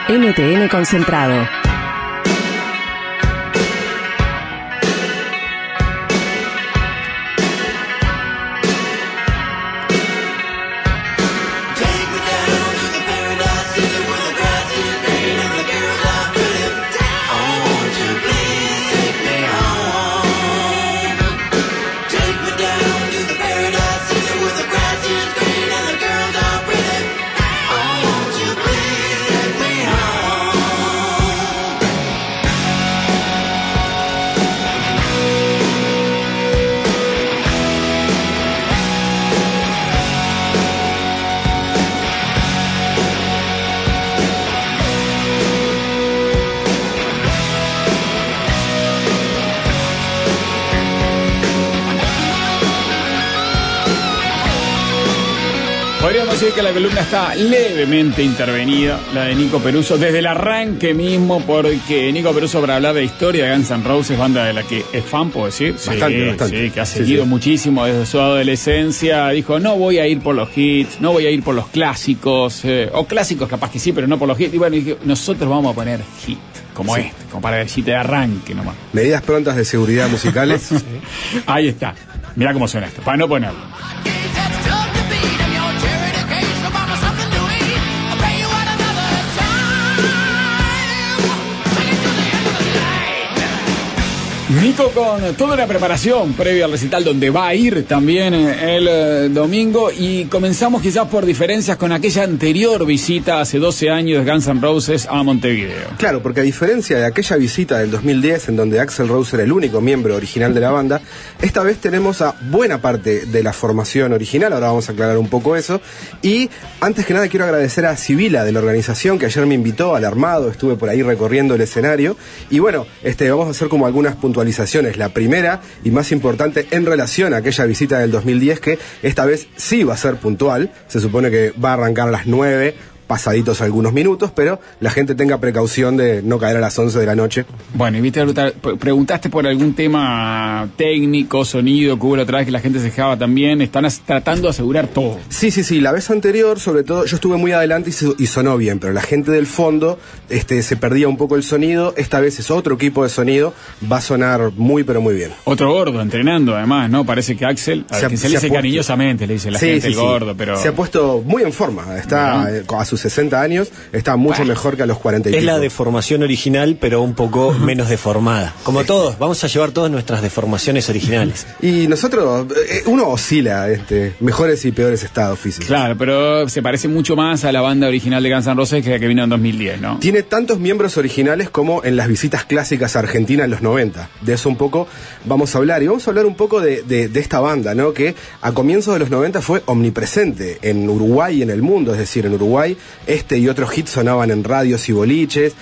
NTN Concentrado. Podríamos decir que la columna está levemente intervenida, la de Nico Peruso, desde el arranque mismo, porque Nico Peruso, para hablar de historia de Guns N' Roses, banda de la que es fan, puedo decir, bastante. Sí, que ha seguido muchísimo desde su adolescencia, dijo, no voy a ir por los hits, no voy a ir por los clásicos, o clásicos capaz que sí, pero no por los hits, y bueno, dije, nosotros vamos a poner hit, como como para decirte de arranque nomás. Medidas prontas de seguridad musicales. Ahí está, mirá cómo suena esto, para no ponerlo. Nico con toda una preparación previa al recital donde va a ir también el domingo, y comenzamos quizás por diferencias con aquella anterior visita hace 12 años de Guns N' Roses a Montevideo. Claro, porque a diferencia de aquella visita del 2010 en donde Axl Rose era el único miembro original de la banda, esta vez tenemos a buena parte de la formación original, ahora vamos a aclarar un poco eso, y antes que nada quiero agradecer a Sibila de la organización que ayer me invitó al armado, estuve por ahí recorriendo el escenario, y bueno, vamos a hacer como algunas puntualizaciones. La primera y más importante en relación a aquella visita del 2010, que esta vez sí va a ser puntual. Se supone que va a arrancar a las 9, pasaditos algunos minutos, pero la gente tenga precaución de no caer a las 11 de la noche. Bueno, y viste, preguntaste por algún tema técnico, sonido, que hubo la otra vez que la gente se quejaba también. Están tratando de asegurar todo. Sí. La vez anterior, sobre todo, yo estuve muy adelante y sonó bien, pero la gente del fondo se perdía un poco el sonido. Esta vez es otro equipo de sonido, va a sonar muy, pero muy bien. Otro gordo entrenando, además, ¿no? Parece que Axl, se le dice cariñosamente, le dice la gente, el gordo, pero... Se ha puesto muy en forma, está a sus 60 años, está mucho mejor que a los 40 y pico. Es la deformación original, pero un poco menos deformada. Como todos, vamos a llevar todas nuestras deformaciones originales. Y nosotros, uno oscila mejores y peores estados físicos. Claro, pero se parece mucho más a la banda original de Guns N' Roses que vino en 2010, ¿no? Tiene tantos miembros originales como en las visitas clásicas a Argentina en los 90. De eso un poco vamos a hablar. Y vamos a hablar un poco de esta banda, ¿no? Que a comienzos de los 90 fue omnipresente en Uruguay y en el mundo. Es decir, en Uruguay y otros hits sonaban en radios y boliches.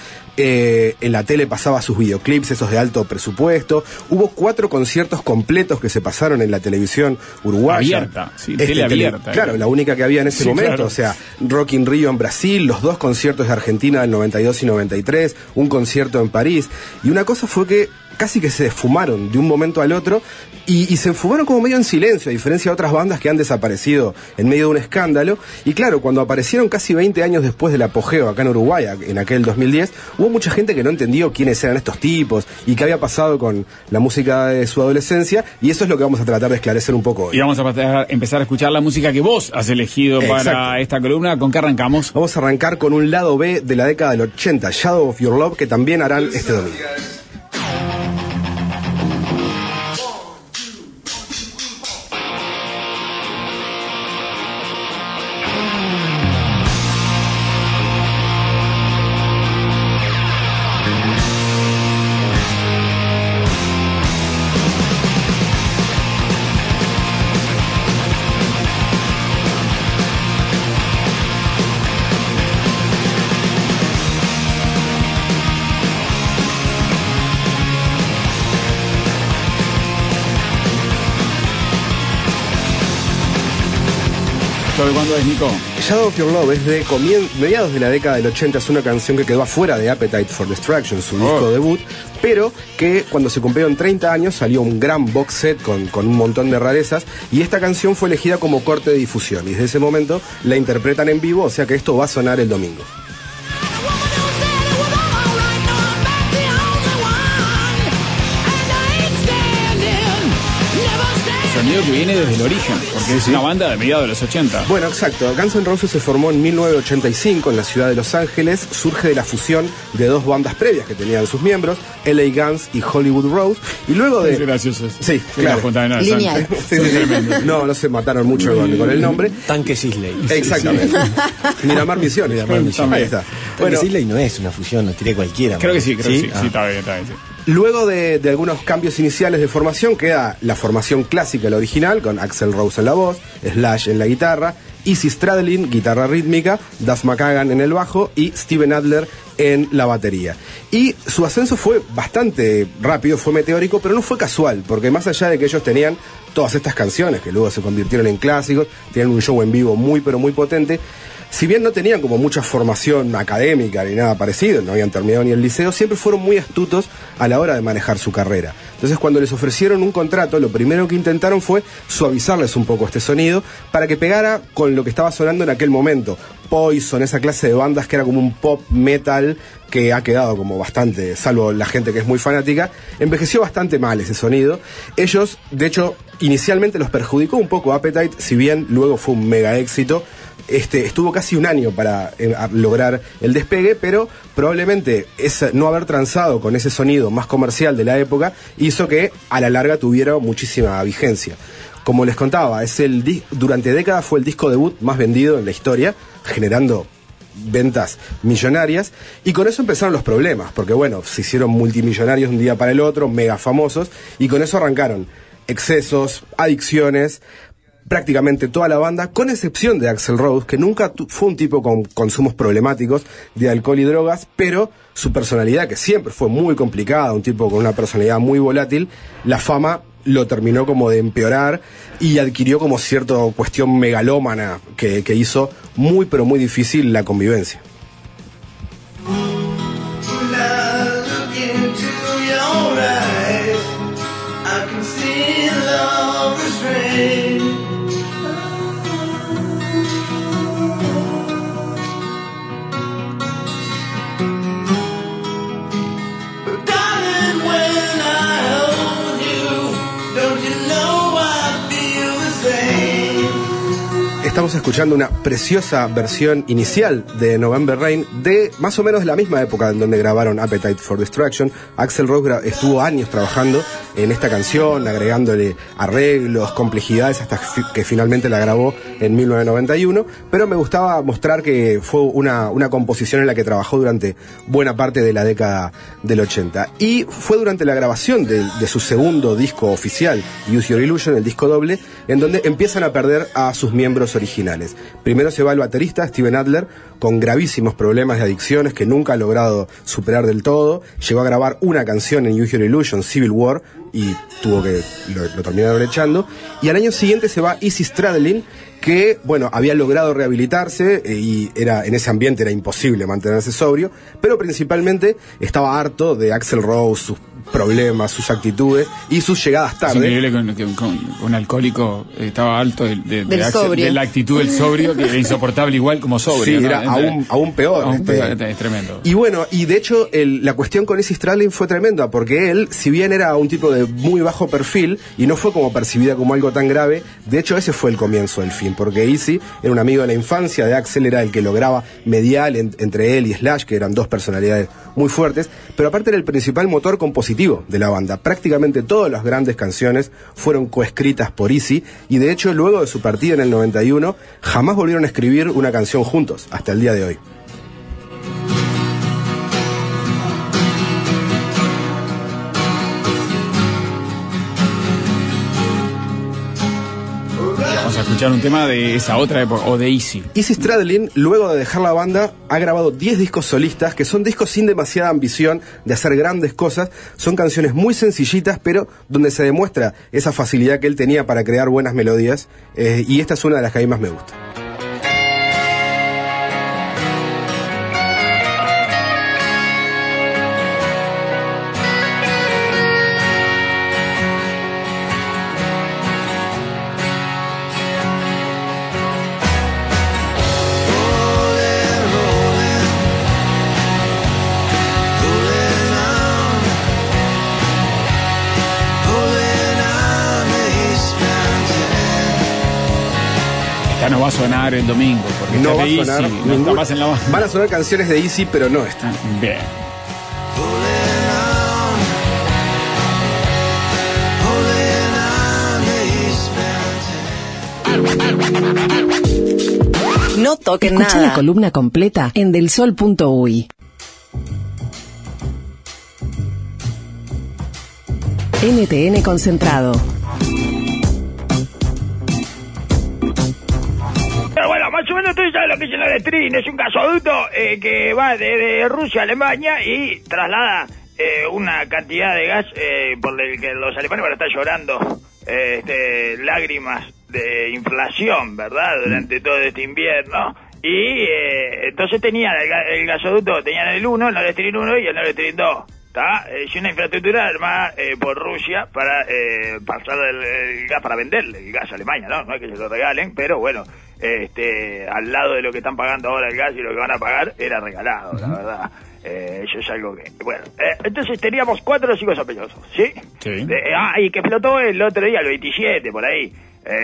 En la tele pasaba sus videoclips, esos de alto presupuesto. Hubo 4 conciertos completos que se pasaron en la televisión uruguaya. Abierta, sí, tele abierta. Claro, la única que había en ese momento. Claro. O sea, Rock in Rio en Brasil, los 2 conciertos de Argentina del 92 y 93, un concierto en París. Y una cosa fue que casi que se esfumaron de un momento al otro y se esfumaron como medio en silencio, a diferencia de otras bandas que han desaparecido en medio de un escándalo. Y claro, cuando aparecieron casi 20 años después del apogeo acá en Uruguay, en aquel 2010, hubo mucha gente que no entendió quiénes eran estos tipos y qué había pasado con la música de su adolescencia, y eso es lo que vamos a tratar de esclarecer un poco hoy. Y vamos a empezar a escuchar la música que vos has elegido para esta columna. ¿Con qué arrancamos? Vamos a arrancar con un lado B de la década del 80, Shadow of Your Love, que también harán este domingo. ¿De cuándo es, Nico? Shadow of Your Love es de mediados de la década del 80, es una canción que quedó afuera de Appetite for Destruction, su disco debut, pero que cuando se cumplieron 30 años salió un gran box set con un montón de rarezas, y esta canción fue elegida como corte de difusión, y desde ese momento la interpretan en vivo, o sea que esto va a sonar el domingo. sonido que viene desde el origen, porque es una banda de mediados de los 80. Bueno, exacto. Guns N' Roses se formó en 1985 en la ciudad de Los Ángeles. Surge de la fusión de dos bandas previas que tenían sus miembros, LA Guns y Hollywood Rose. Y luego de... Es gracioso. Sí, claro. Lineal. Sí, no se mataron mucho con el nombre. Tanque Sisley. Exactamente. Miramar Misiones. Ahí está. Tanque Sisley no es una fusión, lo tiré cualquiera. Creo que sí, sí, Ah. está bien, sí. Luego de algunos cambios iniciales de formación, queda la formación clásica, la original, con Axl Rose en la voz, Slash en la guitarra, Izzy Stradlin, guitarra rítmica, Duff McKagan en el bajo y Steven Adler en la batería. Y su ascenso fue bastante rápido, fue meteórico, pero no fue casual, porque más allá de que ellos tenían todas estas canciones, que luego se convirtieron en clásicos, tenían un show en vivo muy pero muy potente, si bien no tenían como mucha formación académica ni nada parecido, no habían terminado ni el liceo, siempre fueron muy astutos a la hora de manejar su carrera. Entonces, cuando les ofrecieron un contrato, lo primero que intentaron fue suavizarles un poco este sonido para que pegara con lo que estaba sonando en aquel momento. Poison, esa clase de bandas que era como un pop metal que ha quedado como bastante, salvo la gente que es muy fanática, envejeció bastante mal ese sonido. Ellos, de hecho, inicialmente los perjudicó un poco Appetite, si bien luego fue un mega éxito. Estuvo casi un año para lograr el despegue, pero probablemente no haber transado con ese sonido más comercial de la época hizo que a la larga tuviera muchísima vigencia. Como les contaba, durante décadas fue el disco debut más vendido en la historia, generando ventas millonarias, y con eso empezaron los problemas, porque bueno, se hicieron multimillonarios de un día para el otro, mega famosos, y con eso arrancaron excesos, adicciones. Prácticamente toda la banda, con excepción de Axl Rose, que nunca fue un tipo con consumos problemáticos de alcohol y drogas, pero su personalidad, que siempre fue muy complicada, un tipo con una personalidad muy volátil, la fama lo terminó como de empeorar y adquirió como cierta cuestión megalómana que hizo muy pero muy difícil la convivencia. Estamos escuchando una preciosa versión inicial de November Rain de más o menos la misma época en donde grabaron Appetite for Destruction. Axl Rose estuvo años trabajando en esta canción, agregándole arreglos, complejidades, hasta que finalmente la grabó en 1991, pero me gustaba mostrar que fue una composición en la que trabajó durante buena parte de la década del 80. Y fue durante la grabación de su segundo disco oficial, Use Your Illusion, el disco doble, en donde empiezan a perder a sus miembros originales. Primero se va el baterista Steven Adler, con gravísimos problemas de adicciones que nunca ha logrado superar del todo. Llegó a grabar una canción en Use Your Illusion, Civil War, y lo terminaron echando. Y al año siguiente se va Izzy Stradlin, que, bueno, había logrado rehabilitarse y en ese ambiente era imposible mantenerse sobrio, pero principalmente estaba harto de Axl Rose, sus problemas, sus actitudes y sus llegadas tarde. Es increíble que un alcohólico estaba alto de la actitud del sobrio, que era insoportable igual como sobrio. Sí, ¿no? era aún peor. Es tremendo. Y bueno, y de hecho la cuestión con Izzy Stradlin fue tremenda, porque él, si bien era un tipo de muy bajo perfil y no fue como percibida como algo tan grave, de hecho ese fue el comienzo del fin, porque Izzy era un amigo de la infancia de Axl, era el que lograba mediar entre él y Slash, que eran dos personalidades muy fuertes, pero aparte era el principal motor compositivo de la banda. Prácticamente todas las grandes canciones fueron coescritas por Izzy, y de hecho luego de su partida en el 91 jamás volvieron a escribir una canción juntos hasta el día de hoy. Vamos a escuchar un tema de esa otra época, o de Izzy. Izzy Stradlin, luego de dejar la banda, ha grabado 10 discos solistas, que son discos sin demasiada ambición de hacer grandes cosas. Son canciones muy sencillitas, pero donde se demuestra esa facilidad que él tenía para crear buenas melodías, y esta es una de las que a mí más me gusta. Pulling on the eastbound Ya no va a sonar el domingo, porque No está va a de sonar Easy, no está más en la banda. Van a sonar canciones de Easy, pero no esta. Bien. No toquen nada. Escucha la columna completa en delsol.uy. NTN Concentrado. Bueno, más o menos tú sabes lo que es el Nord Stream. Es un gasoducto que va de Rusia a Alemania y traslada una cantidad de gas por el que los alemanes van a estar llorando lágrimas de inflación, ¿verdad? Durante todo este invierno. Y entonces tenían el gasoducto, tenían el 1, el Nord Stream 1 y el Nord Stream 2. ¿Está? Es una infraestructura armada por Rusia para pasar el gas, para venderle el gas a Alemania, ¿no? No es que se lo regalen, pero bueno, al lado de lo que están pagando ahora el gas y lo que van a pagar, era regalado, la verdad. Eso es algo que... Bueno, entonces teníamos 4 o 5 sospechosos, ¿sí? Sí. Y que flotó el otro día, el 27, por ahí.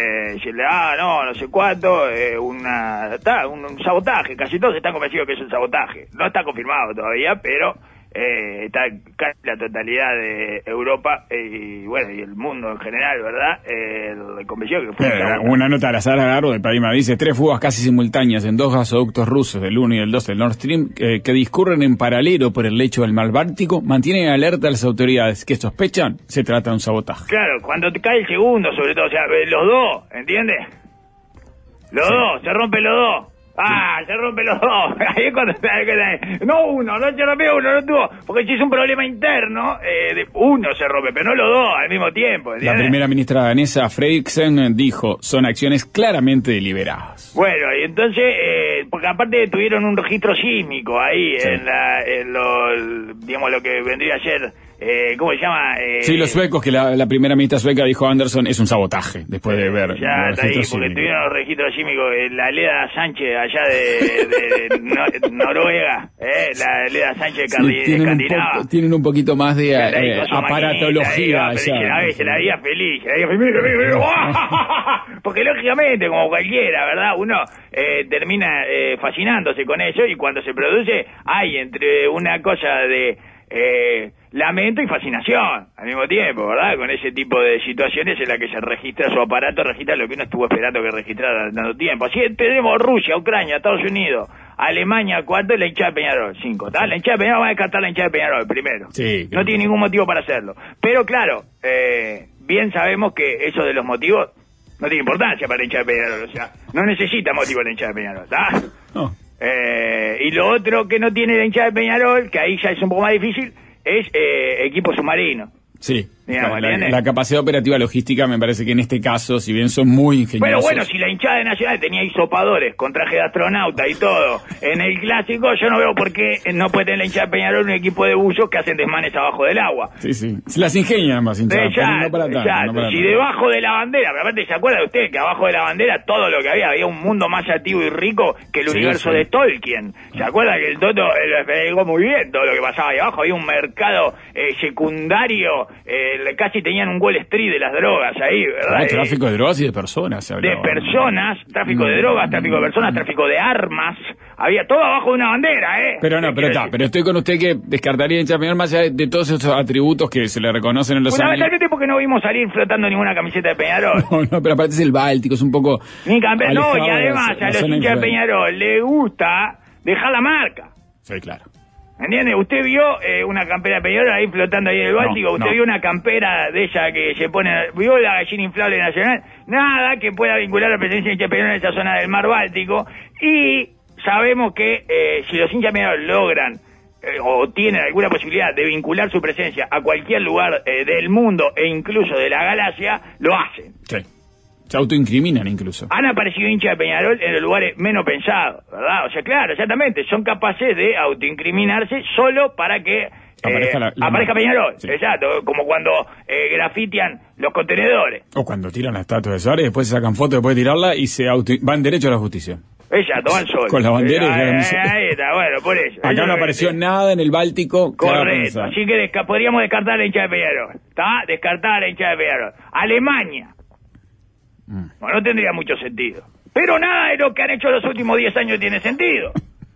No sé cuánto, un sabotaje. Casi todos están convencidos que es un sabotaje. No está confirmado todavía, pero... está casi la totalidad de Europa y bueno, y el mundo en general, ¿verdad? Convenció que fue una nota al azar agarro de Parima dice: 3 fugas casi simultáneas en 2 gasoductos rusos, del 1 y el 2 del Nord Stream, que discurren en paralelo por el lecho del mar Báltico, mantienen alerta a las autoridades que sospechan se trata de un sabotaje. Claro, cuando te cae el segundo, sobre todo, o sea, los dos, ¿entiendes? Los dos, se rompen los dos. Se rompen los dos. Ahí es cuando no uno, no se rompió uno, no tuvo. Porque si es un problema interno, uno se rompe, pero no los dos al mismo tiempo. ¿Entiendes? La primera ministra danesa, Frederiksen, dijo: son acciones claramente deliberadas. Bueno, y entonces, porque aparte tuvieron un registro sísmico ahí, sí, en lo que vendría a ser, ¿cómo se llama? Sí, los suecos, que la primera ministra sueca dijo: Anderson es un sabotaje, después de ver ya está ahí, porque tuvieron los registros sísmicos, la Leda Sánchez allá de Noruega, la Leda Sánchez Escandinava. Tienen un poquito más de aparatología. Se la veía feliz, porque lógicamente, como cualquiera, ¿verdad? Uno termina fascinándose con eso, y cuando se produce hay entre una cosa de lamento y fascinación al mismo tiempo, ¿verdad? Con ese tipo de situaciones en la que se registra su aparato, registra lo que uno estuvo esperando que registrara tanto tiempo. Así tenemos Rusia, Ucrania, Estados Unidos, Alemania 4, la hinchada de Peñarol 5, ¿está? La hinchada de Peñarol va a descartar la hinchada de Peñarol primero. Sí, no tiene ningún motivo para hacerlo. Pero claro, bien sabemos que eso de los motivos no tiene importancia para la hinchada de Peñarol, o sea, no necesita motivo la hinchada de Peñarol, ¿está? No. Y lo otro que no tiene la hinchada de Peñarol, que ahí ya es un poco más difícil, es equipo submarino. Sí, digamos, la capacidad operativa logística me parece que en este caso, si bien son muy ingeniosos... Pero bueno, si la hinchada de Nacional tenía hisopadores con traje de astronauta y todo en el clásico, yo no veo por qué no puede tener la hinchada de Peñarol un equipo de buzos que hacen desmanes abajo del agua. Sí, sí, se las ingenian más hinchadas, no para tanto. Si debajo de la bandera, pero aparte, ¿se acuerda usted que abajo de la bandera todo lo que había un mundo más activo y rico que el universo de Tolkien? ¿Se acuerda que el Toto explicó muy bien todo lo que pasaba ahí abajo? Había un mercado secundario, casi tenían un Wall Street de las drogas ahí, ¿verdad? Tráfico de drogas y de personas, se hablaba. De personas, tráfico de drogas, tráfico de personas, tráfico de armas. Había todo abajo de una bandera, ¿eh? Pero estoy con usted que descartaría hinchada de Peñarol más allá de todos esos atributos que se le reconocen en los años. Fundamentalmente porque no vimos salir flotando ninguna camiseta de Peñarol. No, pero aparte es el Báltico, es un poco... Ni campeón, no, y además a los hinchas de Peñarol les gusta dejar la marca. Sí, claro. ¿Entiende? Usted vio una campera de Peñarol ahí flotando ahí en el Báltico. Usted vio una campera de esa que se pone... ¿Vio la gallina inflable nacional? Nada que pueda vincular la presencia de hinchas de Peñarol en esa zona del mar Báltico. Y sabemos que si los hinchas de Peñarol logran o tienen alguna posibilidad de vincular su presencia a cualquier lugar del mundo e incluso de la galaxia, lo hacen. Sí. Se autoincriminan incluso. Han aparecido hinchas de Peñarol en los lugares menos pensados, ¿verdad? O sea, claro, exactamente, son capaces de autoincriminarse solo para que aparezca Peñarol. Sí. Exacto, como cuando grafitean los contenedores. O cuando tiran la estatua de Suárez, después se sacan fotos después de tirarla y van derecho a la justicia. Exacto, van solos. Con la bandera ahí está, bueno, por eso. Acá no apareció nada en el Báltico. Correcto, así que podríamos descartar la hinchada de Peñarol, ¿está? Descartar la hinchada de Peñarol. Alemania. Bueno, no tendría mucho sentido. Pero nada de lo que han hecho los últimos 10 años tiene sentido.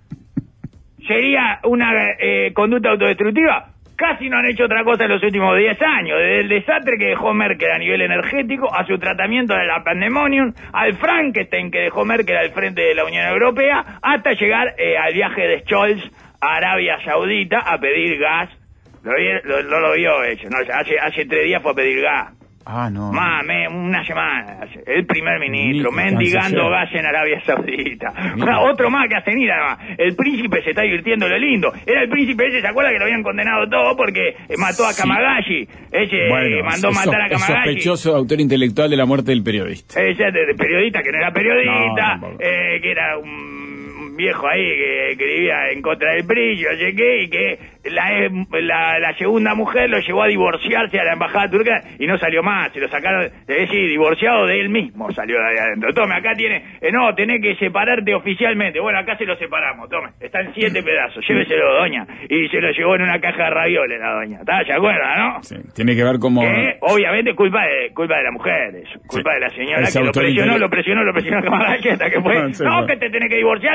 ¿Sería una conducta autodestructiva? Casi no han hecho otra cosa en los últimos 10 años, desde el desastre que dejó Merkel a nivel energético, a su tratamiento de la pandemonium, al Frankenstein que dejó Merkel al frente de la Unión Europea, hasta llegar al viaje de Scholz a Arabia Saudita a pedir gas. No lo vio hecho, no, hace 3 días fue a pedir gas. Ah, no. Una semana. El primer ministro mendigando gas en Arabia Saudita. Otro más que hace ir, además. El príncipe se está divirtiendo lo lindo. Era el príncipe ese, ¿se acuerda que lo habían condenado todo porque mató a Kamagashi? Mandó matar a Kamagashi. Sospechoso autor intelectual de la muerte del periodista. Ese periodista que no era periodista, que era un viejo ahí que vivía en contra del PRI, no sé qué, y que la segunda mujer lo llevó a divorciarse a la embajada turca y no salió más, se lo sacaron, es decir, divorciado de él mismo salió de ahí adentro. Tome, acá tiene, no, tenés que separarte oficialmente. Bueno, acá se lo separamos, tome, están 7 pedazos, lléveselo, doña. Y se lo llevó en una caja de ravioles la doña, ¿se acuerda, no? Sí, tiene que ver como... obviamente culpa de la mujer, eso, culpa de la señora que lo presionó Kamagashi hasta que fue, que te tenés que divorciar,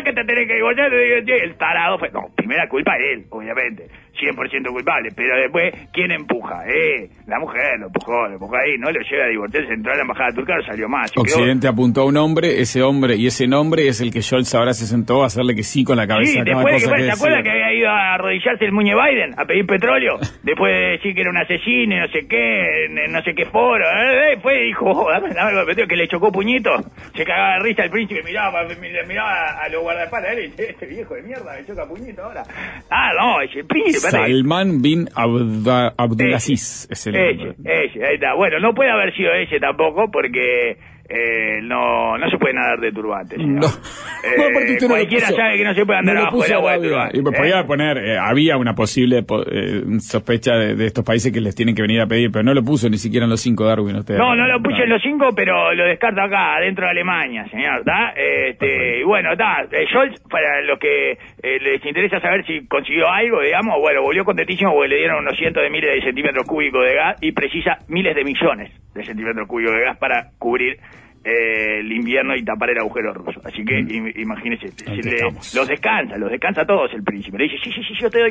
el tarado fue, primera culpa de él, obviamente, 100% culpable, pero después, ¿quién empuja? La mujer lo empujó ahí, no lo lleva a divorciarse, entró a la embajada turca, no salió más. Occidente apuntó a un hombre, ese hombre y ese nombre es el que Scholz ahora se sentó a hacerle que sí con la cabeza. Sí, después de que ¿se acuerda que había ido a arrodillarse el Muñe Biden a pedir petróleo? Después de decir que era un asesino, no sé qué foro, fue y dijo, dame algo de petróleo, que le chocó puñito, se cagaba de risa el príncipe, miraba a los guardaespaldas, y dice, este viejo de mierda me choca puñito ahora. Es el príncipe. Salman bin Abdulaziz es el nombre. Ese, ahí está. Bueno, no puede haber sido ese tampoco porque no se puede nadar de turbante. No. Cualquiera sabe que no se puede andar abajo del agua de turbante. Y podía poner, había una posible sospecha de estos países que les tienen que venir a pedir, pero no lo puso ni siquiera en los 5 Darwin. No lo puse en los 5, pero lo descarta acá, dentro de Alemania, señor. ¿Está? Y bueno, está. Scholz, para los que les interesa saber si consiguió algo, digamos, bueno, volvió contentísimo porque le dieron unos cientos de miles de centímetros cúbicos de gas y precisa miles de millones de centímetros cúbicos de gas para cubrir el invierno y tapar el agujero ruso. Así que imagínese, los descansa todos el príncipe. Le dice, sí, yo te doy.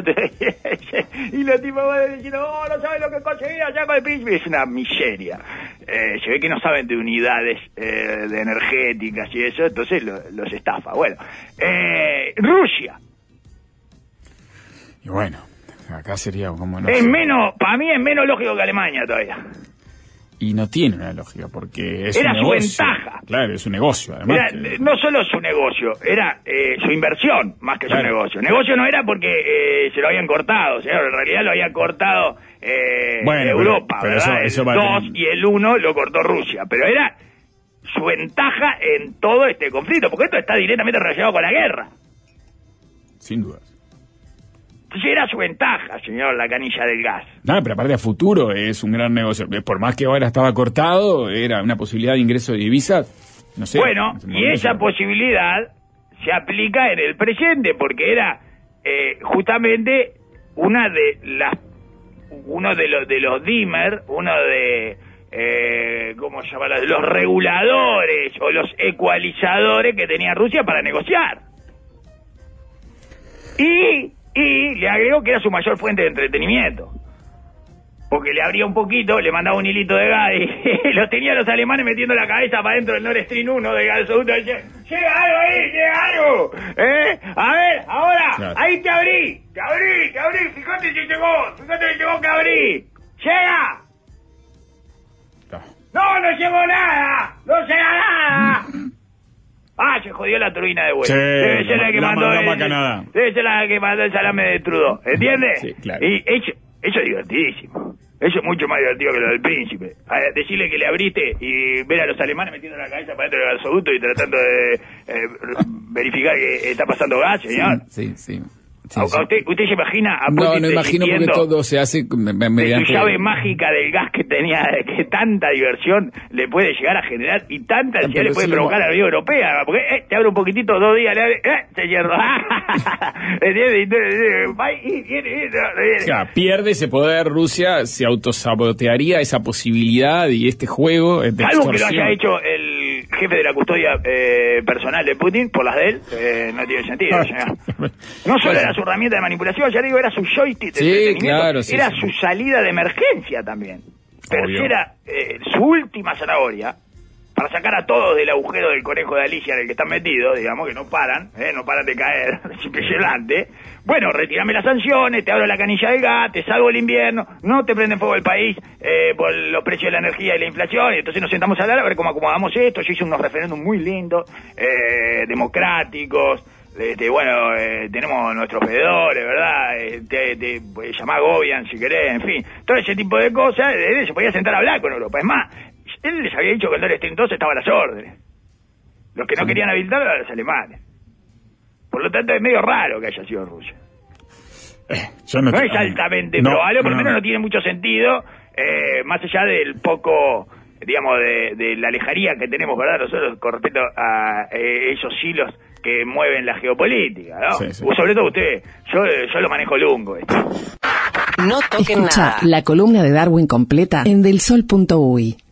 Y los tipos van diciendo, no sabes lo que conseguí allá con el príncipe. Es una miseria. Se ve que no saben de unidades de energéticas y eso, entonces los estafa. Bueno, Rusia. Y bueno, acá sería como... para mí es menos lógico que Alemania todavía. Y no tiene una lógica, porque es era un negocio. Su ventaja. Claro, es un negocio, además. No solo su negocio, era su inversión, más que su negocio. Negocio no era porque se lo habían cortado, señor, en realidad lo habían cortado Europa, pero ¿verdad? eso el 2 y el 1 lo cortó Rusia, pero era su ventaja en todo este conflicto, porque esto está directamente relacionado con la guerra. Sin duda. Entonces era su ventaja, señor, la canilla del gas. No, pero aparte a futuro es un gran negocio. Por más que ahora estaba cortado, era una posibilidad de ingreso de divisas, no sé. Bueno, y esa posibilidad se aplica en el presente, porque era justamente uno de los dimmer, ¿cómo se llama? Los reguladores o los ecualizadores que tenía Rusia para negociar. Y le agregó que era su mayor fuente de entretenimiento. Porque le abría un poquito, le mandaba un hilito de gas y los tenía los alemanes metiendo la cabeza para dentro del Nord Stream 1 de gasoducto. ¡Llega algo ahí! ¡Llega algo! A ver, ahora, claro. Ahí te abrí. Fíjate si llegó que abrí. ¡Llega! No llegó nada. No llega nada. Se jodió la turbina de vuelta. Sí, debe ser la que mandó Canadá. Debe ser la que mandó el salame de Trudeau, ¿entiendes? Sí, claro. Y eso es divertidísimo. Eso es mucho más divertido que lo del príncipe. Decirle que le abriste y ver a los alemanes metiendo la cabeza para dentro del gasoducto y tratando de verificar que está pasando gas, señor. Sí. ¿Usted se imagina a Putin no imagino porque todo se hace mediante... su llave mágica del gas que tenía, que tanta diversión le puede llegar a generar y tanta ansiedad le puede provocar a la Unión Europea, porque te abre un poquitito, 2 días, le abre, se cierra. Pierde ese poder Rusia, se autosabotearía esa posibilidad y este juego de algo que lo haya hecho el jefe de la custodia personal de Putin por las de él, no tiene sentido, señor. No solo era su herramienta de manipulación, ya digo, era su joystick de entretenimiento, claro, era su salida de emergencia también. Tercera, su última zanahoria, para sacar a todos del agujero del conejo de Alicia en el que están metidos, digamos, que no paran de caer, es impresionante. Bueno, retirame las sanciones, te abro la canilla del gas, te salvo el invierno, no te prenden fuego el país por los precios de la energía y la inflación, y entonces nos sentamos a hablar a ver cómo acomodamos esto. Yo hice unos referéndums muy lindos, democráticos. Tenemos nuestros veedores, ¿verdad? Te llamá a Gobian si querés, en fin. Todo ese tipo de cosas, se podía sentar a hablar con Europa. Es más, él les había dicho que el Nord Stream 2 estaba a las órdenes. Los que no querían habilitarlo eran los alemanes. Por lo tanto, es medio raro que haya sido Rusia. No es altamente probable, por lo menos no tiene mucho sentido, más allá del poco, digamos, de la lejanía que tenemos, ¿verdad? Nosotros con respecto a esos hilos que mueven la geopolítica, ¿no? Sí. Sobre todo usted, yo lo manejo lungo. No toquen nada. La columna de Darwin completa en delsol.uy.